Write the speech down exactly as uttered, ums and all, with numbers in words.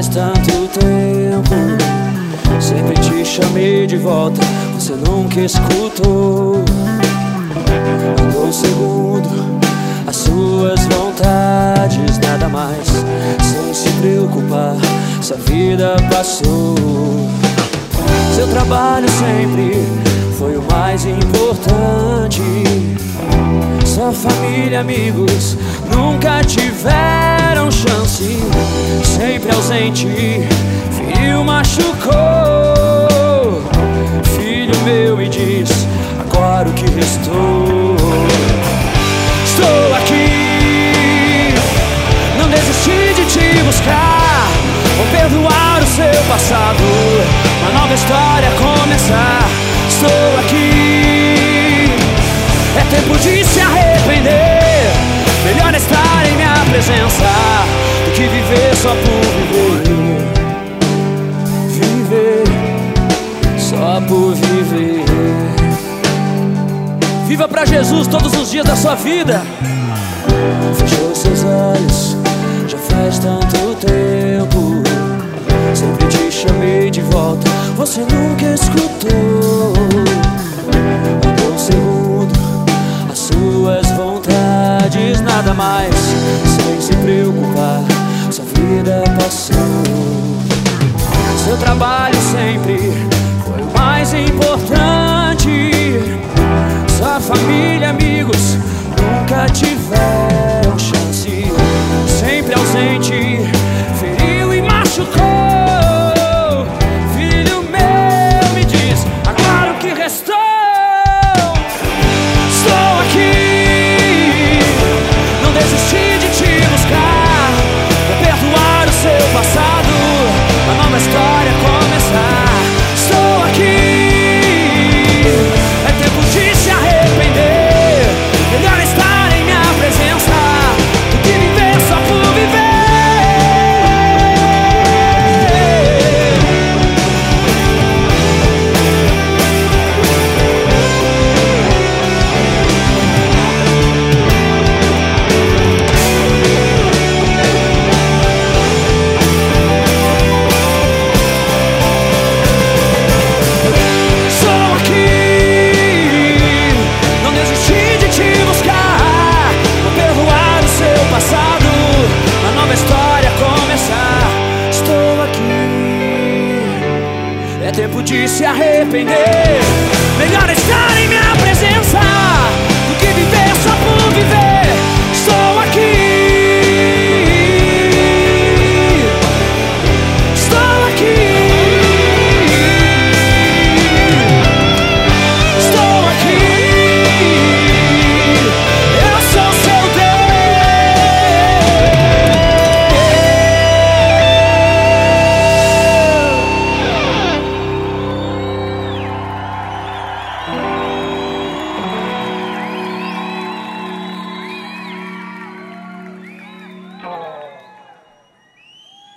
faz tanto tempo. Sempre te chamei de volta, você nunca escutou. Andou segundo as suas vontades, nada mais, sem se preocupar, sua vida passou. Seu trabalho sempre foi o mais importante. Sua família, amigos nunca tiveram chance. Sempre ausente, feriu, machucou. Filho meu, me diz agora o que restou. Estou aqui, não desisti de te buscar. Vou perdoar o seu passado, uma nova história a começar. Estou aqui, é tempo de se arrepender. Melhor estar em minha presença do que viver só por viver. Viver só por viver. Viva pra Jesus todos os dias da sua vida. Fechou seus olhos, já faz tanto tempo. Sempre te chamei de volta, você nunca escutou. Andou segundo as suas vontades, nada mais, sem se preocupar, sua vida passou. Seu trabalho sempre foi o mais importante. Sua família, amigos nunca tiveram chance. Sempre ausente, feriu e machucou. Filho meu, me diz agora o que restou. Estou aqui, não desisti de te buscar. Vou perdoar o seu passado, uma nova história a começar. Estou aqui, é tempo de se arrepender. Melhor estar em minha presença do que viver só por viver. Estou aqui, não desisti de te buscar. Vou perdoar o seu passado, uma nova história a começar. Estou aqui, é tempo de se arrepender. Melhor estar em minha presença